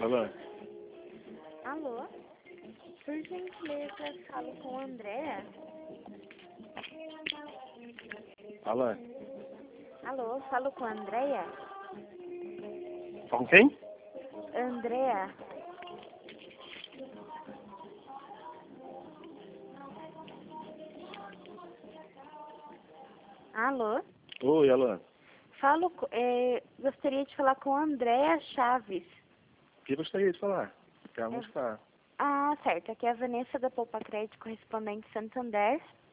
Alô? Alô? Por gentileza, falo com a Andréa. Alô? Alô, falo com a Andréa? Com quem? Andréa. Alô? Oi, alô. Gostaria de falar com a Andréa Chaves. O que gostaria de falar? Porque ela não está. Ah, certo. Aqui é a Vanessa da Poupa Crédito, correspondente Santander.